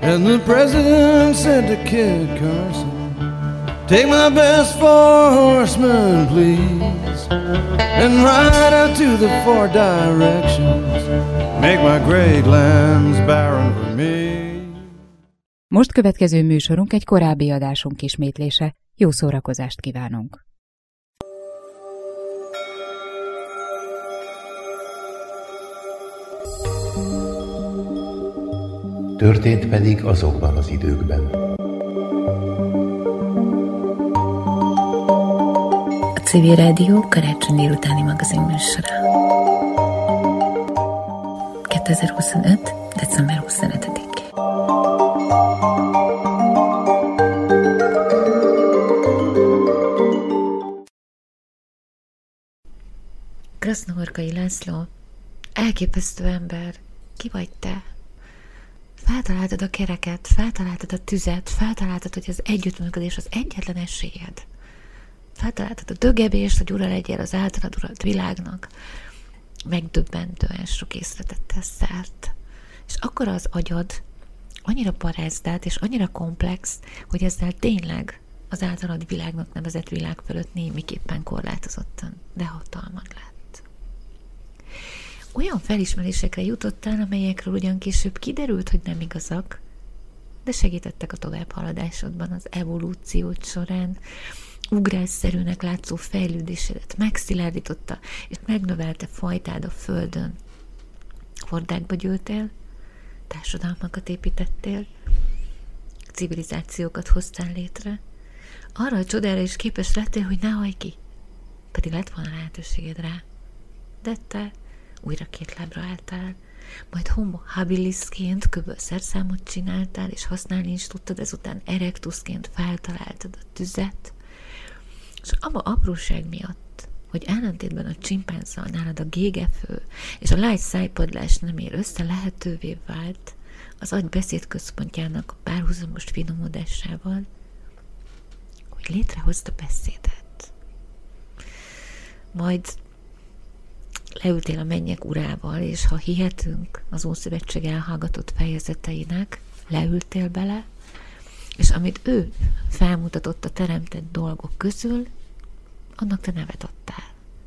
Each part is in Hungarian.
And the president said to Kid Carson, take my best 4 horsemen, please, and ride out to the 4 directions. Make my great lands barren for me. Most következő műsorunk egy korábbi adásunk ismétlése. Jó szórakozást kívánunk! Történt pedig azokban az időkben. A Civil Rádió karácsony délutáni magazin műsora. 2025. december 25-én. Krasznohorkai László, elképesztő ember, ki vagy te? Feltaláltad a kereket, feltaláltad a tüzet, feltaláltad, hogy az együttműködés az egyetlen esélyed. Feltaláltad a dögebést, hogy ura legyél az általad uralt világnak. Megdöbbentően sok észre tettél szert. És akkor az agyad annyira parázdált és annyira komplex, hogy ezzel tényleg az általad világnak nevezett világ fölött némiképpen korlátozottan, de hatalmad lett. Olyan felismerésekre jutottál, amelyekről ugyan később kiderült, hogy nem igazak, de segítettek a továbbhaladásodban, az evolúciót során. Ugrásszerűnek látszó fejlődésedet megszilárdította, és megnövelte fajtád a földön. Hordákba gyűltél, társadalmakat építettél, civilizációkat hoztál létre. Arra a csodára is képes lettél, hogy ne hajj ki, pedig lett volna lehetőséged rá. De te újra 2 lábra álltál, majd homo habilisként köbölszerszámot csináltál, és használni is tudtad, ezután erectusként feltaláltad a tüzet, és abba apróság miatt, hogy ellentétben a csimpánzzal nálad a gégefő és a lágy szájpadlás nem ér össze, lehetővé vált az agy beszédközpontjának a párhuzamos finomodásával, hogy létrehozta beszédet. Majd leültél a mennyek urával, és ha hihetünk az Ószövetség elhallgatott fejezeteinek, leültél bele, és amit ő felmutatott a teremtett dolgok közül, annak te nevet adtál.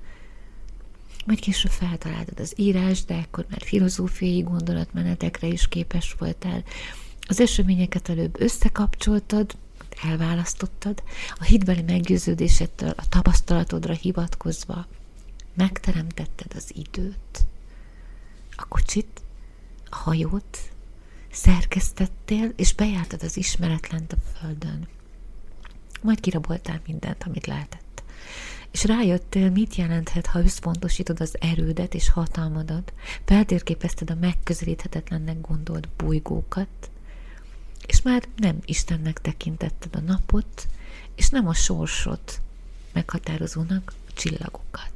Majd később feltaláltad az írást, de akkor már filozófiai gondolatmenetekre is képes voltál. Az eseményeket előbb összekapcsoltad, elválasztottad, a hitbeli meggyőződésettől, a tapasztalatodra hivatkozva megteremtetted az időt, a kocsit, a hajót, szerkesztettél, és bejártad az ismeretlent a földön. Majd kiraboltál mindent, amit lehetett. És rájöttél, mit jelenthet, ha összpontosítod az erődet és hatalmadat, feltérképezted a megközelíthetetlennek gondolt bolygókat, és már nem Istennek tekintetted a napot, és nem a sorsot meghatározónak a csillagokat.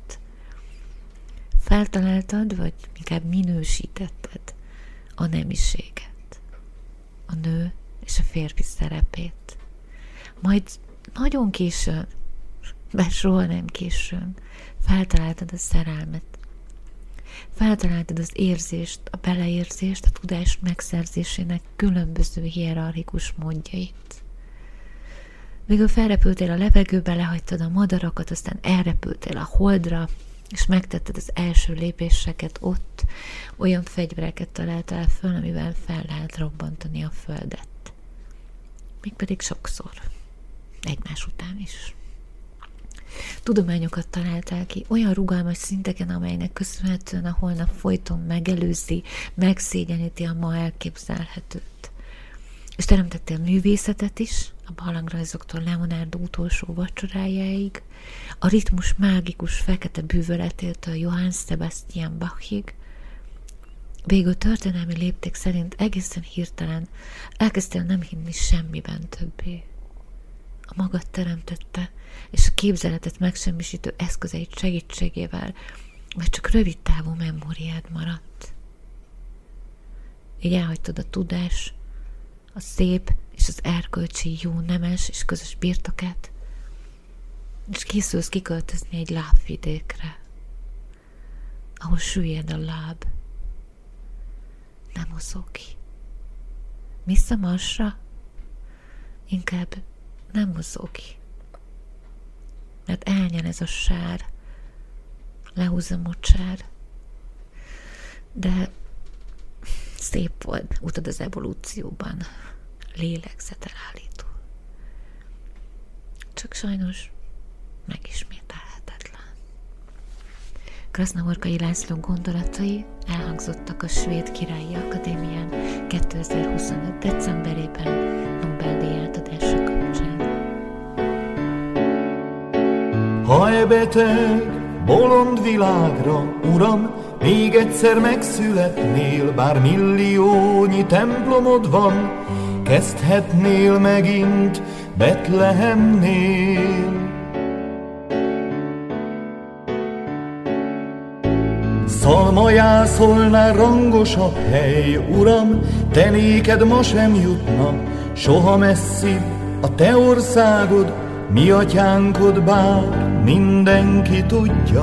Feltaláltad, vagy inkább minősítetted a nemiséget, a nő és a férfi szerepét. Majd nagyon későn, bár soha nem későn, feltaláltad a szerelmet. Feltaláltad az érzést, a beleérzést, a tudás megszerzésének különböző hierarchikus módjait. Végül felrepültél a levegőbe, lehagytad a madarakat, aztán elrepültél a holdra, és megtetted az első lépéseket ott, olyan fegyvereket találtál föl, amivel fel lehet robbantani a földet. Mégpedig sokszor, egymás után is. Tudományokat találtál ki, olyan rugalmas szinteken, amelynek köszönhetően a holnap folyton megelőzi, megszégyeníti a ma elképzelhetőt. És teremtettél művészetet is, a barlangrajzoktól Leonardo utolsó vacsorájáig, a ritmus mágikus fekete bűvöletétől Johann Sebastian Bachig. Végül történelmi lépték szerint egészen hirtelen elkezdtél nem hinni semmiben többé. A magad teremtette, és a képzeletet megsemmisítő eszközeit segítségével, vagy csak rövid távú memóriád maradt. Így elhagytad a tudás, a szép és az erkölcsi jó nemes és közös birtokát, és készülsz kiköltözni egy lábvidékre, ahol süllyed a láb, nem mozog ki, Vissza Marsra? Inkább nem mozog ki. Mert elnyel ez a sár, lehúz a mocsár. De szép volt utad az evolúcióban, lélegzetelállító. Csak sajnos megismételhetetlen. Krasznahorkai László gondolatai elhangzottak a Svéd Királyi Akadémián 2025. decemberében Nobel-díj átadása kapcsán. Hajbeteg, bolond világra, Uram, még egyszer megszületnél, bár milliónyi templomod van, kezdhetnél megint Betlehemnél. Szalmajászolnál rangosabb hely, Uram, te néked ma sem jutna, soha messzibb a te országod, mi atyánkod, bár mindenki tudja.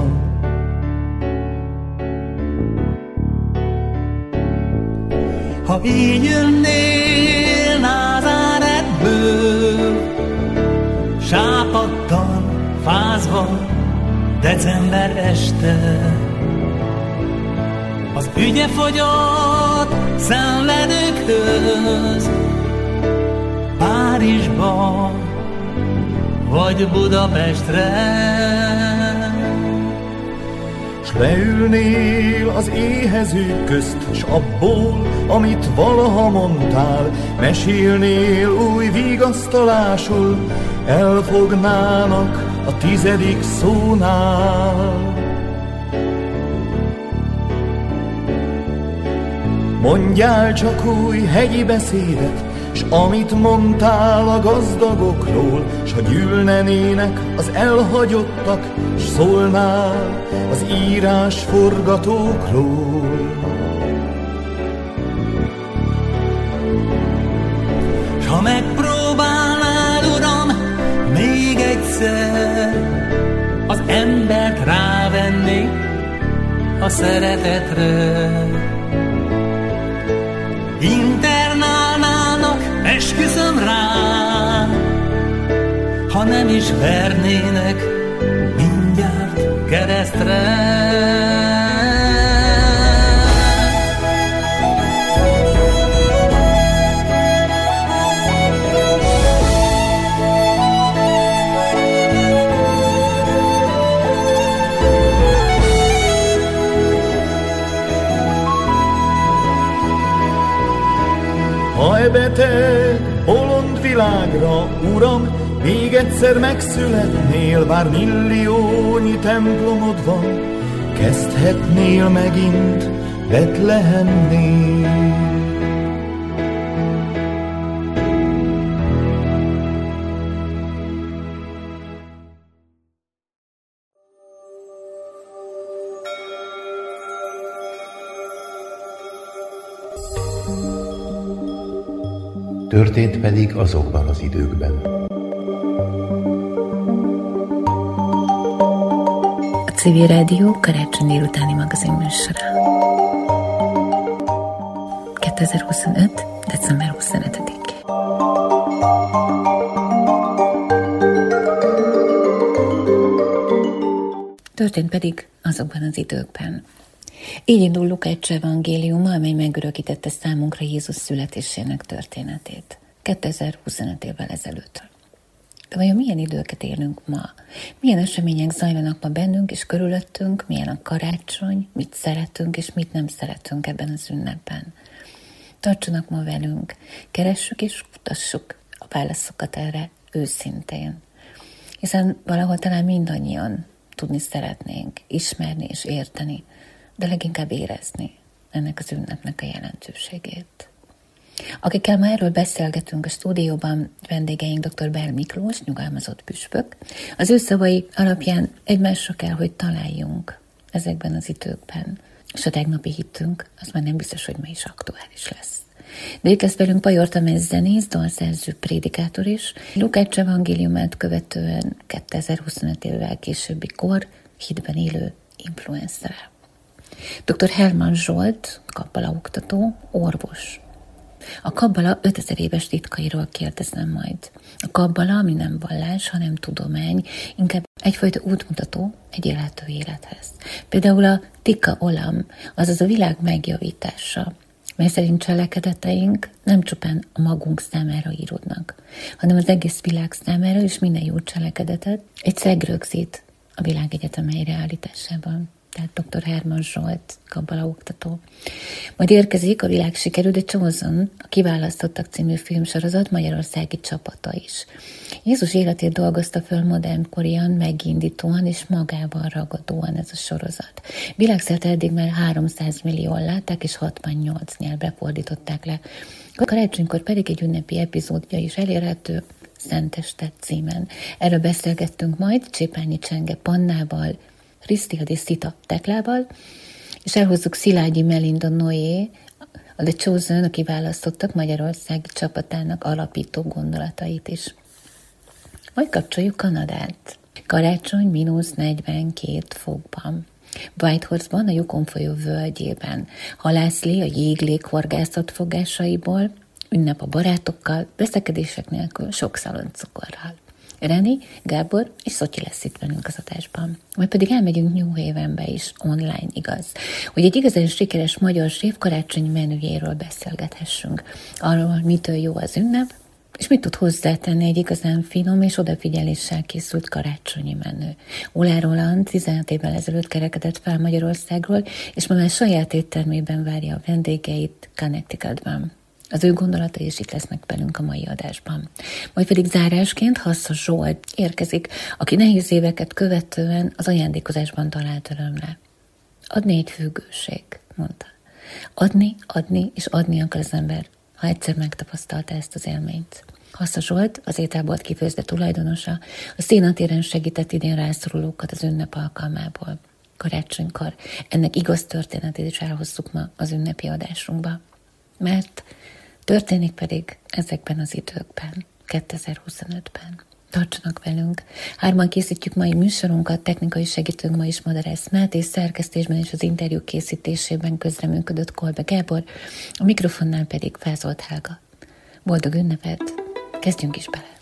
Ha így jönnél Názáretből, sápadtan, fázva, december este, az ügye fogyott szenvedőkhöz, Párizsba vagy Budapestre. S leülnél az éhezők közt, s abból, amit valaha mondtál, mesélnél új vigasztalásul, elfognának a 10. szónál. Mondjál csak új hegyi beszédet, s amit mondtál a gazdagokról, s ha gyűlnenének az elhagyottak, s szólnál az írás forgatókról. S ha megpróbálnád, Uram, még egyszer az embert rávenni a szeretetre, internálnának, esküszöm rá, ha nem is vernének mindjárt keresztre. Hajbeteg, bolond világra, Uram, még egyszer megszületnél, bár milliónyi templomod van, kezdhetnél megint Betlehemnél. Történt pedig azokban az időkben. A Civil Rádió karácsony délutáni magazin műsora. 2025. december 25-én. Történt pedig azokban az időkben. Így indul Lukács evangéliuma, amely megörökítette számunkra Jézus születésének történetét 2025 évvel ezelőtt. De vajon milyen időket élünk ma? Milyen események zajlanak ma bennünk és körülöttünk? Milyen a karácsony? Mit szeretünk és mit nem szeretünk ebben az ünnepben? Tartsanak ma velünk, keressük és kutassuk a válaszokat erre őszintén. Hiszen valahol talán mindannyian tudni szeretnénk, ismerni és érteni, de leginkább érezni ennek az ünnepnek a jelentőségét. Akikkel ma erről beszélgetünk a stúdióban, vendégeink dr. Bell Miklós, nyugalmazott püspök. Az ő szavai alapján egymásra kell, hogy találjunk ezekben az időkben. És a tegnapi hitünk, az már nem biztos, hogy ma is aktuális lesz. De itt lesz velünk Pajor Tamás zenész, dalszerző, prédikátor is. Lukács evangéliumát követően 2025 évvel későbbi kor hitben élő influencer. Dr. Hermann Zsolt, kappalaoktató, orvos. A kabbala 5000 éves titkairól kérdezem majd. A kabbala, ami nem vallás, hanem tudomány, inkább egyfajta útmutató egy élhető élethez. Például a tikka olam, azaz a világ megjavítása, mely szerint cselekedeteink nem csupán a magunk számára íródnak, hanem az egész világ számára, és minden jó cselekedetet egy szeg rögzít a világegyetem helyreállításában. Tehát dr. Herman Zsolt, kabbala oktató. Majd érkezik a Világ sikerül, The Chosen, a Kiválasztottak című filmsorozat magyarországi csapata is. Jézus életét dolgozta föl modernkorian, megindítóan és magában ragadóan ez a sorozat. Világszerte eddig már 300 millióan látták, és 68 nyelvre fordították le. Karácsonykor pedig egy ünnepi epizódja is elérhető, Szenteste címen. Erről beszélgettünk majd Csépányi Csenge Pannával, Krisztiadi Szita Teklával, és elhozzuk Szilágyi Melinda Noé, a The Chosen, a Kiválasztottak magyarországi csapatának alapító gondolatait is. Majd kapcsoljuk Kanadát. Karácsony -42 fokban. Whitehorse-ban, a Yukon folyó völgyében. Halászlé a jégléghorgászat fogásaiból, ünnep a barátokkal, veszekedések nélkül, sok szaloncukorral. Reni, Gábor és Szotyi lesz itt velünk az adásban. Majd pedig elmegyünk New Havenbe is, online, igaz, hogy egy igazán sikeres magyar séf karácsonyi menüjéről beszélgethessünk. Arról, mitől jó az ünnep, és mit tud hozzátenni egy igazán finom és odafigyeléssel készült karácsonyi menü. Oláh Roland 16 évvel ezelőtt kerekedett fel Magyarországról, és ma már saját éttermében várja a vendégeit Connecticutban. Az ő gondolatai is itt lesznek velünk a mai adásban. Majd pedig zárásként Hassa Zsolt érkezik, aki nehéz éveket követően az ajándékozásban talált örömre. Adni egy függőség, mondta. Adni és adni akar az ember, ha egyszer megtapasztalta ezt az élményt. Hassa Zsolt, az ételbolt kifőzde tulajdonosa, a színhatéren segített idén rászorulókat az ünnep alkalmából. Karácsonykor ennek igaz történetét is elhozzuk ma az ünnepi adásunkba. Mert történik pedig ezekben az időkben, 2025-ben. Tartsanak velünk! 3-an készítjük mai műsorunkat, technikai segítőnk ma is Madarász Máté, szerkesztésben és az interjú készítésében közreműködött Kolbe Gábor, a mikrofonnál pedig Fázolt Helga. Boldog ünnepet! Kezdjünk is bele!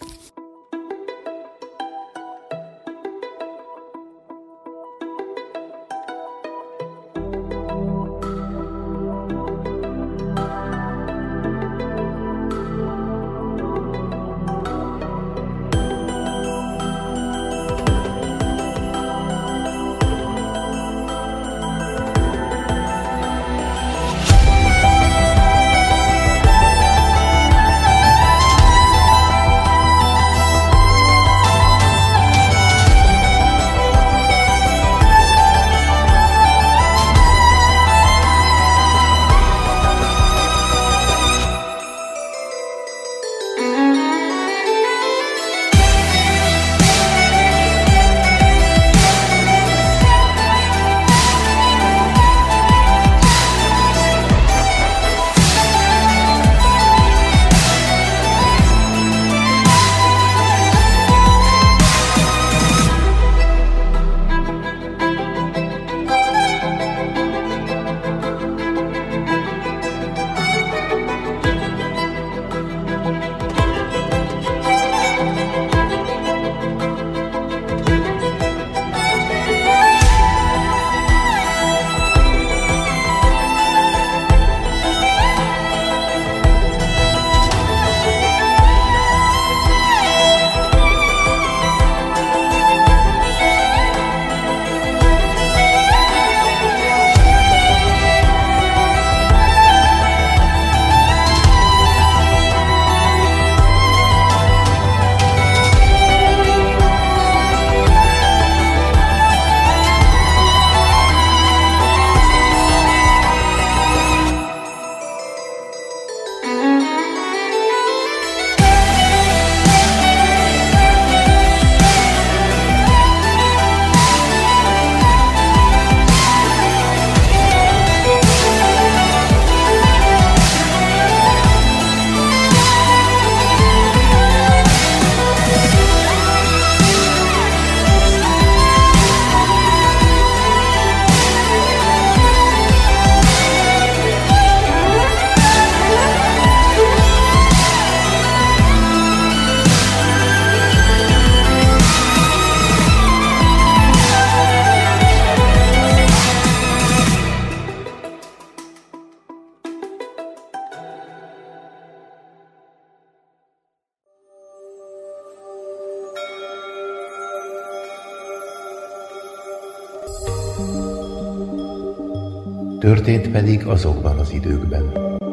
történt pedig azokban az időkben.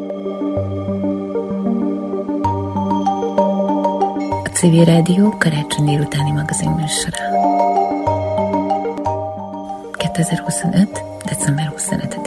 A Civil Rádió karácsony délutáni magazin műsora. 2025. december 25-én.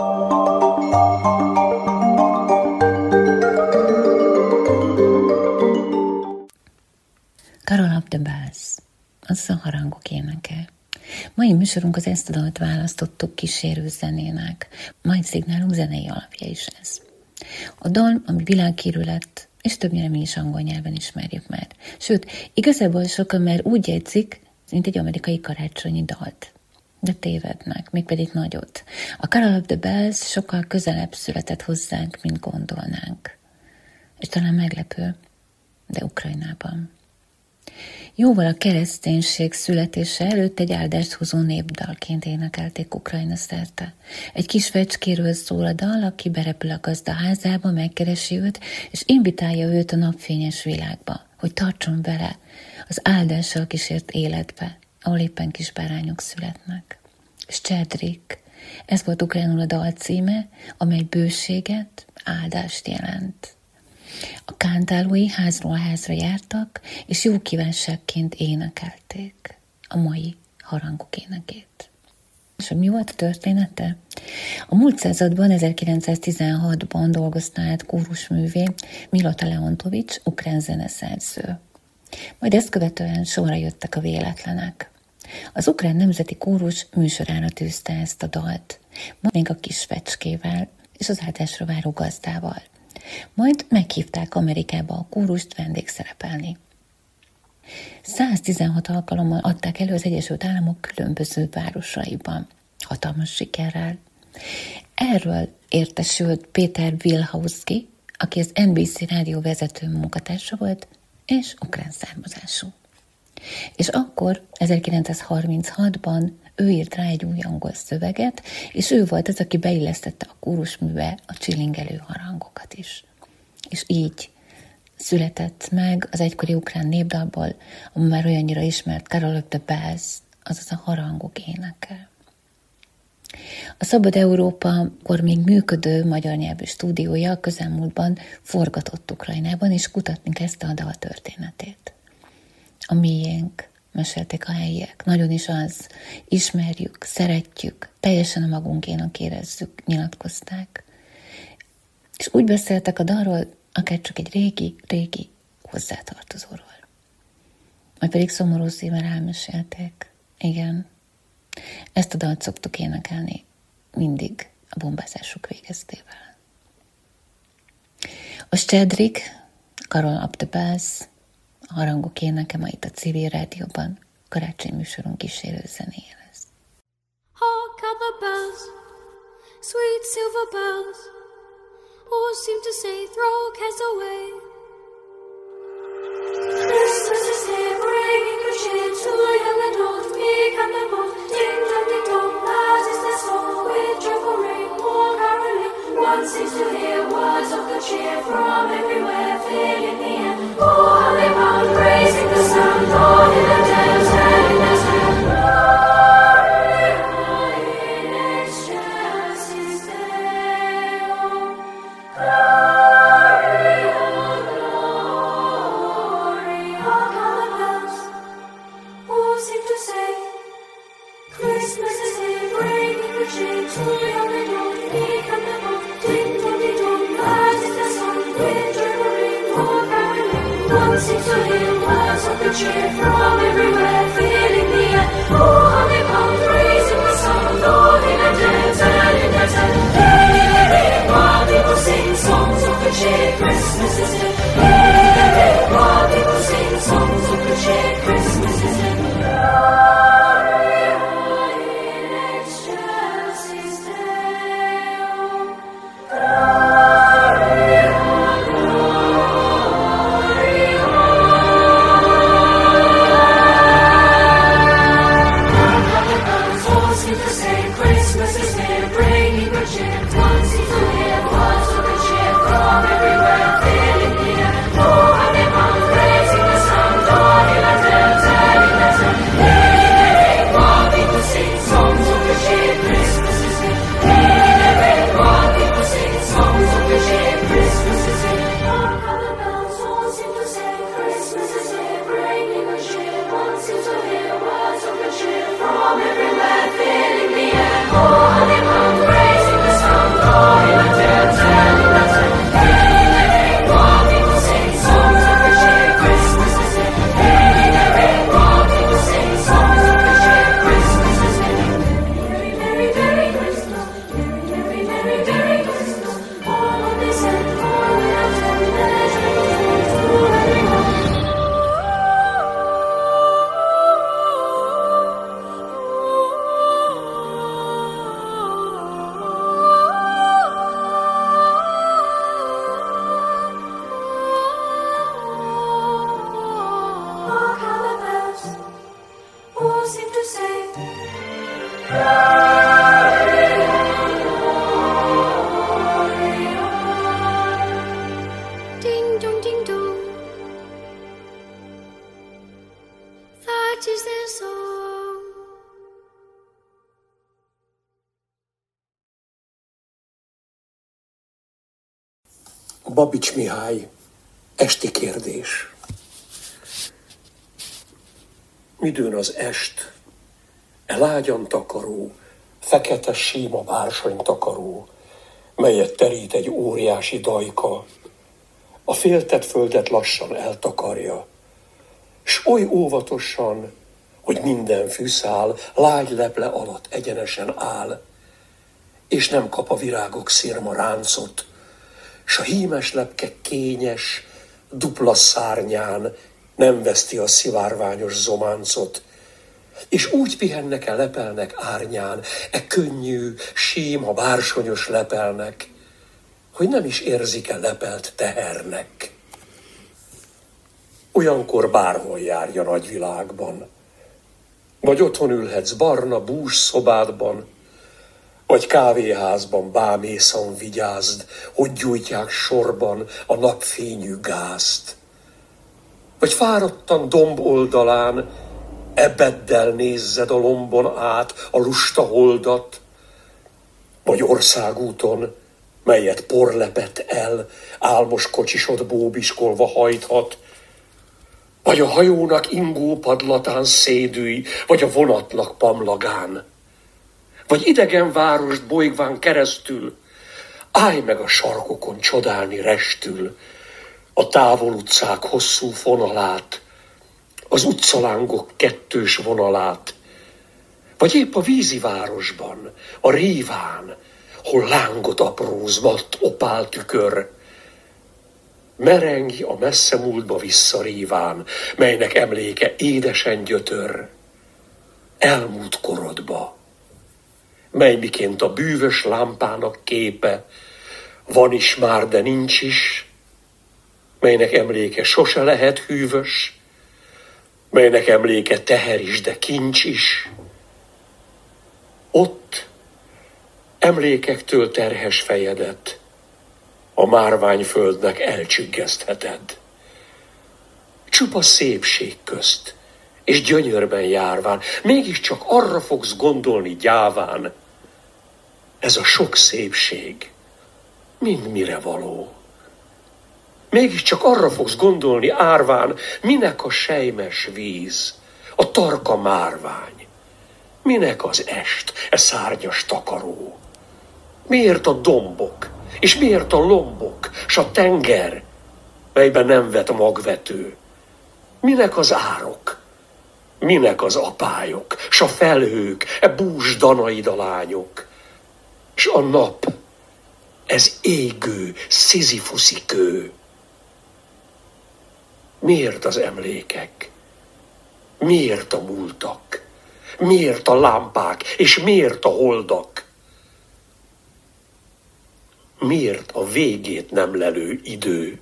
Carol of the Bells, az a harangok éneke. Mai műsorunkhoz ezt a dalt választottuk kísérő zenének, majd szignálunk zenei alapja is ez. A dal, ami világhírű lett, és többnyire mi is angol nyelven ismerjük már. Sőt, igazából sokan már úgy jegyzik, mint egy amerikai karácsonyi dalt. De tévednek, mégpedig nagyot. A Carol of the Bells sokkal közelebb született hozzánk, mint gondolnánk. És talán meglepő, de Ukrajnában. Jóval a kereszténység születése előtt egy áldást hozó népdalként énekelték Ukrajna szerte. Egy kis fecskéről szól a dal, aki berepül a gazda házába, megkeresi őt, és invitálja őt a napfényes világba, hogy tartson vele az áldással kísért életbe, ahol éppen kis bárányok születnek. Szczedrik, ez volt ukránul a dal címe, amely bőséget, áldást jelent. A kántálói házról házra jártak, és jó kívánságként énekelték a mai harangok énekét. És mi volt a története? A múlt században, 1916-ban dolgozta át kórusművé Milota Leontovics, ukrán zeneszerző. Majd ezt követően sorra jöttek a véletlenek. Az ukrán nemzeti kórus műsorára tűzte ezt a dalt, még a kis fecskével és az áldásra váró gazdával. Majd meghívták Amerikába a kórust vendégszerepelni. 116 alkalommal adták elő az Egyesült Államok különböző városaiban, hatalmas sikerrel. Erről értesült Péter Wilhauski, aki az NBC rádió vezető munkatársa volt, és ukrán származású. És akkor, 1936-ban ő írt rá egy új angol szöveget, és ő volt az, aki beillesztette a kórusműbe a csilingelő harangokat is. És így született meg az egykori ukrán népdalból, ami már olyannyira ismert Carol of the Bells, azaz a harangok éneke. A Szabad Európa akkor még működő magyar nyelvű stúdiója a közelmúltban forgatott Ukrajnában, és kutatni kezdte a dal történetét. A miénk, mesélték a helyiek, nagyon is az, ismerjük, szeretjük, teljesen a magunkénak érezzük, nyilatkozták. És úgy beszéltek a dalról, akár csak egy régi hozzátartozóról. Majd pedig szomorú szívvel elmesélték. Igen, ezt a dalt szoktuk énekelni mindig a bombázások végeztével. A Szczedrik, Carol of the Bells, a harangok éneke ma itt a Civil Rádióban, karácsony műsorunk kísérő zenéje lesz. Hark how the bells, sweet silver bells, all seem to say throw cares away. Christmas is here, bringing good cheer to young and old, meek and the bold. Ding dong ding dong, that is their song, with joyful ring, all caroling. One seems to hear words of good cheer from everywhere, filling the air. Oh, how they bound, raising the sound, all in the dales, telling their sound. Glory, in excelsis Deo. Glory, hark how the bells all seem to say, Christmas is here, bringing good cheer to young and old, meek and the bold. Ding dong ding dong, that is the song, with joyful ring, all caroling. One seems to hear words of good cheer from everywhere, filling the air. Oh, how they pound, raising the sound, all in a dance, telling their tale. Hey, while people sing songs of good cheer, Christmas is here. Hey, while people sing songs of good cheer, Christmas is here. Glory, in excelsis Deo. Glory, all seem to say Christmas is here, bringing good cheer. One seems to hear words of good cheer from everywhere, filling the air. Oh, how they bound, raising the sound, all in a dance. Babics Mihály, esti kérdés. Midőn az est, lágyan takaró, fekete síma bársony takaró, melyet terít egy óriási dajka, a féltett földet lassan eltakarja, s oly óvatosan, hogy minden fűszál lágy leple alatt egyenesen áll, és nem kap a virágok szirma ráncot, s a hímes lepke kényes, dupla szárnyán nem veszti a szivárványos zománcot, és úgy pihennek el lepelnek árnyán, könnyű, síma, bársonyos lepelnek, hogy nem is érzik-e lepelt tehernek. Olyankor bárhol járj a nagyvilágban, vagy otthon ülhetsz barna bús szobádban, vagy kávéházban bámészan vigyázd, hogy gyújtják sorban a napfényű gázt. Vagy fáradtan domb oldalán ebeddel nézzed a lombon át a lusta holdat, vagy országúton, melyet por lepett el, álmos kocsisod bóbiskolva hajthat, vagy a hajónak ingó padlatán szédülj, vagy a vonatnak pamlagán, vagy idegen várost bolygván keresztül, állj meg a sarkokon csodálni restül, a távol utcák hosszú fonalát, az utcalángok kettős vonalát, vagy épp a vízi városban, a Ríván, hol lángot apróz mat opál tükör, merengj a messze múltba vissza Ríván, melynek emléke édesen gyötör, elmúlt korodba, mely miként a bűvös lámpának képe, van is már, de nincs is, melynek emléke sose lehet hűvös, melynek emléke teher is, de kincs is. Ott emlékektől terhes fejedet a márványföldnek elcsüggesztheted. Csupa szépség közt és gyönyörben járván, mégiscsak arra fogsz gondolni gyáván, ez a sok szépség mind mire való. Mégiscsak arra fogsz gondolni árván, minek a sejmes víz, a tarka márvány, minek az est, szárnyas takaró. Miért a dombok, és miért a lombok, s a tenger, melyben nem vet magvető? Minek az árok, minek az apályok, s a felhők, bús danaida lányok, s a nap, ez égő, szizifuszi kő. Miért az emlékek? Miért a múltak? Miért a lámpák? És miért a holdak? Miért a végét nem lelő idő?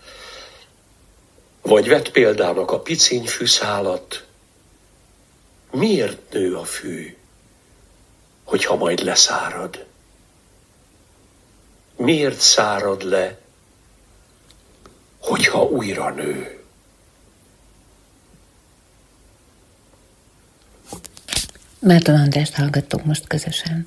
Vagy vett példának a piciny fűszálat. Miért nő a fű, hogyha majd leszárad? Miért szárad le, hogyha újra nő? Márton Andrást hallgattuk most közösen.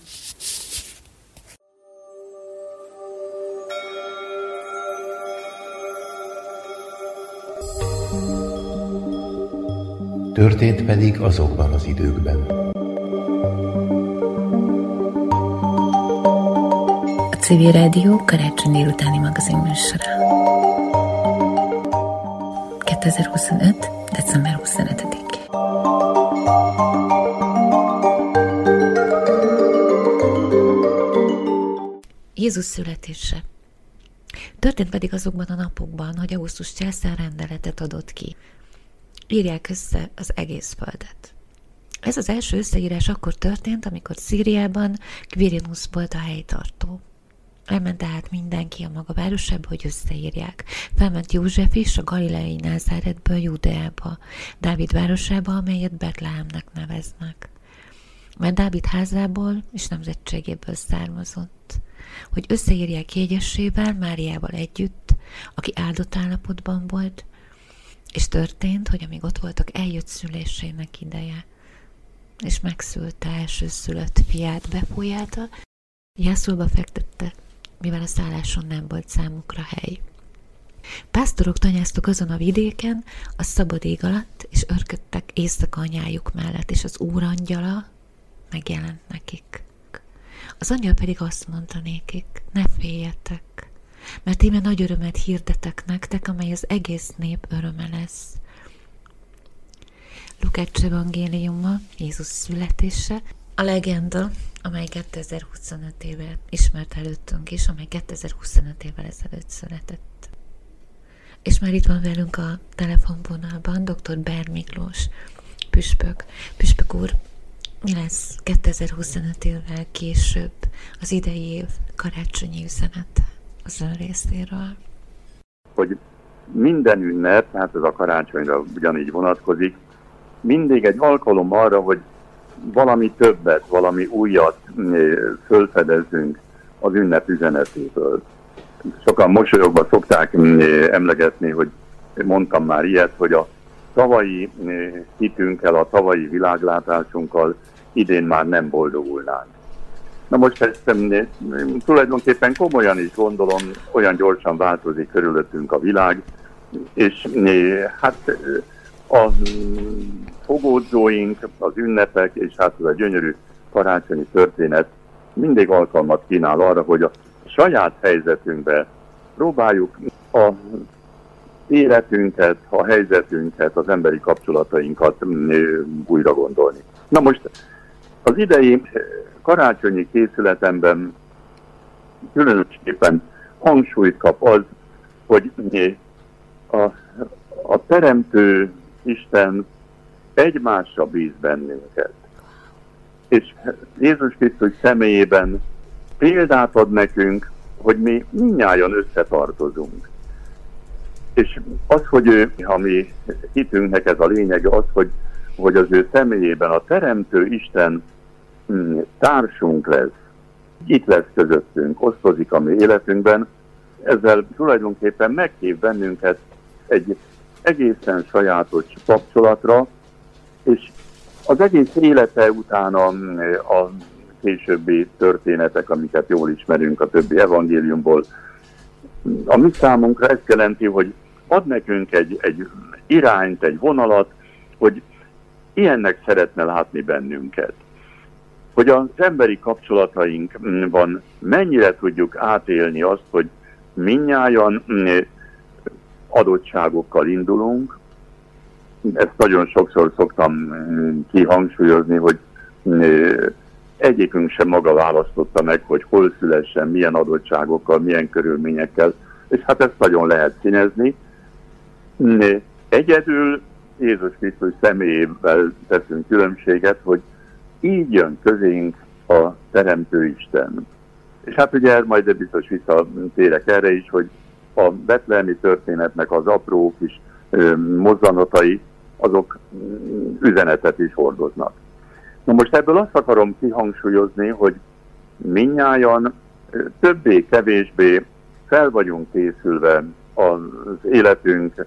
Történt pedig azokban az időkben. A Civil Rádió karácsony délutáni magazin műsora. 2025. december 25-én. Jézus születése. Történt pedig azokban a napokban, hogy Augustus császár rendeletet adott ki. Írják össze az egész földet. Ez az első összeírás akkor történt, amikor Szíriában Quirinus volt a helytartó. Elment tehát mindenki a maga városába, hogy összeírják. Felment József is a galileai Názáretből Júdeába, Dávid városába, amelyet Betlehemnek neveznek. Mert Dávid házából és nemzetségéből származott, hogy összeírják jegyessével, Máriával együtt, aki áldott állapotban volt, és történt, hogy amíg ott voltak, eljött szülésének ideje, és megszülte elsőszülött fiát, befújálta, jászolba fektette, mivel a szálláson nem volt számukra hely. Pásztorok tanyáztak azon a vidéken, a szabad ég alatt, és örködtek éjszaka anyájuk mellett, és az Úr angyala megjelent nekik. Az angyal pedig azt mondta nékik, ne féljetek, mert íme nagy örömet hirdetek nektek, amely az egész nép öröme lesz. Lukács evangéliuma, Jézus születése, a legenda, amely 2025 éve ismert előttünk is, amely 2025 évvel ezelőtt született. És már itt van velünk a telefonvonalban dr. Ber Miklós, püspök. Püspök úr, mi lesz 2025 évvel később az idei év karácsonyi üzenete az ön részéről? Hogy minden ünnep, hát ez a karácsonyra ugyanígy vonatkozik, mindig egy alkalom arra, hogy valami többet, valami újat fölfedezzünk az ünnep üzenetéből. Sokan mosolyogva szokták emlegetni, hogy mondtam már ilyet, hogy a tavalyi hitünkkel, a tavalyi világlátásunkkal idén már nem boldogulnánk. Na most ezt tulajdonképpen komolyan is gondolom, olyan gyorsan változik körülöttünk a világ, és hát a fogódzóink, az ünnepek, és hát ez a gyönyörű karácsonyi történet mindig alkalmat kínál arra, hogy a saját helyzetünkbe próbáljuk a életünket, a helyzetünket, az emberi kapcsolatainkat újra gondolni. Na most az idei karácsonyi készületemben különösképpen hangsúlyt kap az, hogy a Teremtő Isten egymásra bíz bennünket. És Jézus Krisztus személyében példát ad nekünk, hogy mi mindnyájan összetartozunk. És az, hogy ő, a mi hitünknek ez a lényege, az, hogy az ő személyében a Teremtő Isten társunk lesz, itt lesz közöttünk, osztozik a mi életünkben, ezzel tulajdonképpen meghív bennünket egy egészen sajátos kapcsolatra, és az egész élete után a későbbi történetek, amiket jól ismerünk a többi evangéliumból, a mi számunkra ezt jelenti, hogy ad nekünk egy irányt, egy vonalat, hogy ilyennek szeretne látni bennünket. Hogy az emberi kapcsolatainkban mennyire tudjuk átélni azt, hogy mindnyájan adottságokkal indulunk. Ezt nagyon sokszor szoktam kihangsúlyozni, hogy egyikünk sem maga választotta meg, hogy hol szülessen, milyen adottságokkal, milyen körülményekkel, és hát ezt nagyon lehet színezni. Egyedül Jézus Krisztus személyével teszünk különbséget, hogy így jön közénk a Teremtő Isten. És hát ugye majd biztos visszatérek erre is, hogy a betlehemi történetnek az apró kis mozzanatai, azok üzenetet is hordoznak. Na most ebből azt akarom kihangsúlyozni, hogy mindnyájan többé-kevésbé fel vagyunk készülve az életünk